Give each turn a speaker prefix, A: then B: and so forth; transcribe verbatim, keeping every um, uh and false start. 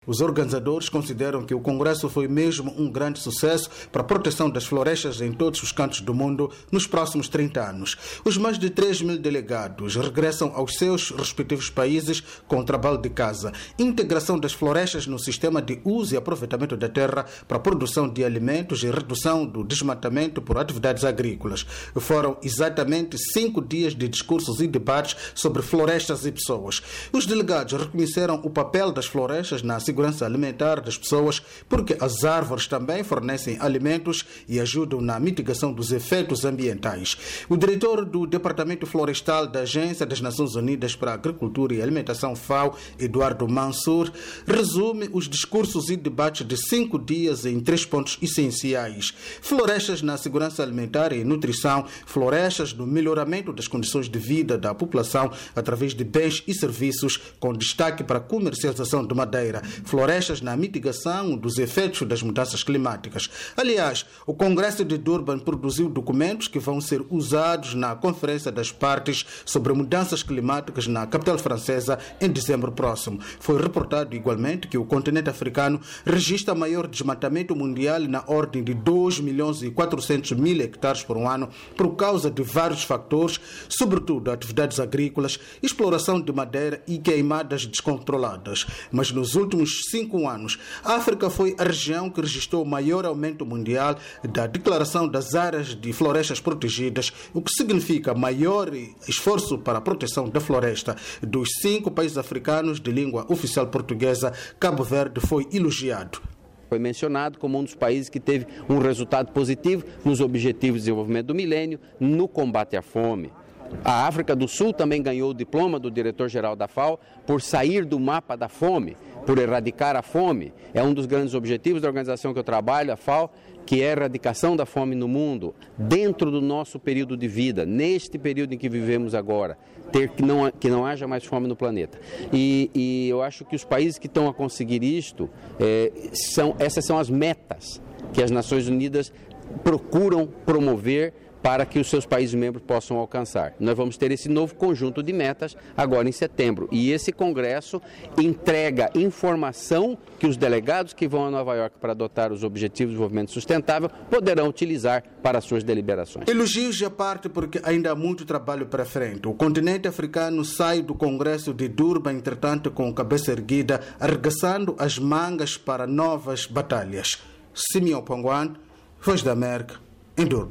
A: Os organizadores consideram que o Congresso foi mesmo um grande sucesso para a proteção das florestas em todos os cantos do mundo nos próximos trinta anos. Os mais de três mil delegados regressam aos seus respectivos países com o trabalho de casa. Integração das florestas no sistema de uso e aproveitamento da terra para a produção de alimentos e redução do desmatamento por atividades agrícolas. Foram exatamente cinco dias de discursos e debates sobre florestas e pessoas. Os delegados reconheceram o papel das florestas na segurança alimentar das pessoas, porque as árvores também fornecem alimentos e ajudam na mitigação dos efeitos ambientais. O diretor do Departamento Florestal da Agência das Nações Unidas para a Agricultura e Alimentação, FAO, Eduardo Mansour, resume os discursos e debates de cinco dias em três pontos essenciais: florestas na segurança alimentar e nutrição, florestas no melhoramento das condições de vida da população através de bens e serviços, com destaque para a comercialização de madeira, florestas na mitigação dos efeitos das mudanças climáticas. Aliás, o Congresso de Durban produziu documentos que vão ser usados na Conferência das Partes sobre Mudanças Climáticas na capital francesa em dezembro próximo. Foi reportado igualmente que o continente africano registra maior desmatamento mundial na ordem de dois milhões e quatrocentos mil hectares por ano por causa de vários fatores, sobretudo atividades agrícolas, exploração de madeira e queimadas descontroladas. Mas nos últimos cinco anos, a África foi a região que registrou o maior aumento mundial da declaração das áreas de florestas protegidas, o que significa maior esforço para a proteção da floresta. Dos cinco países africanos de língua oficial portuguesa, Cabo Verde foi elogiado.
B: Foi mencionado como um dos países que teve um resultado positivo nos Objetivos de Desenvolvimento do Milênio, no combate à fome. A África do Sul também ganhou o diploma do diretor-geral da FAO por sair do mapa da fome, por erradicar a fome. É um dos grandes objetivos da organização que eu trabalho, a FAO, que é a erradicação da fome no mundo, dentro do nosso período de vida, neste período em que vivemos agora, ter que não, que não haja mais fome no planeta. E, e eu acho que os países que estão a conseguir isto, é, são, essas são as metas que as Nações Unidas procuram promover para que os seus países membros possam alcançar. Nós vamos ter esse novo conjunto de metas agora em setembro. E esse congresso entrega informação que os delegados que vão a Nova York para adotar os Objetivos de Desenvolvimento Sustentável poderão utilizar para suas deliberações.
A: Elogios à parte, porque ainda há muito trabalho para frente. O continente africano sai do Congresso de Durban, entretanto, com cabeça erguida, arregaçando as mangas para novas batalhas. Simeão Panguan, Voz da América, em Durban.